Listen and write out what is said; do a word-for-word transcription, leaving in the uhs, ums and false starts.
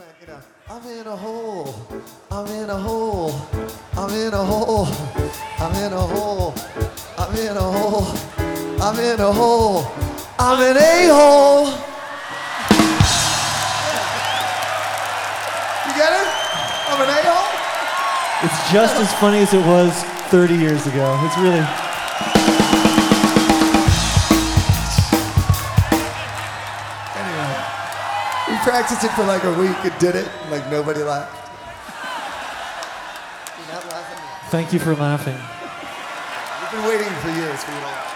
You know, I'm in a hole, I'm in a hole, I'm in a hole, I'm in a hole, I'm in a hole, I'm in a hole, I'm an a-hole. You get it? I'm an a-hole? It's just as funny as it was thirty years ago. It's really... We practiced it for like a week and did it, like nobody laughed. You're not laughing yet. Thank you for laughing. We've been waiting for years for you to laugh.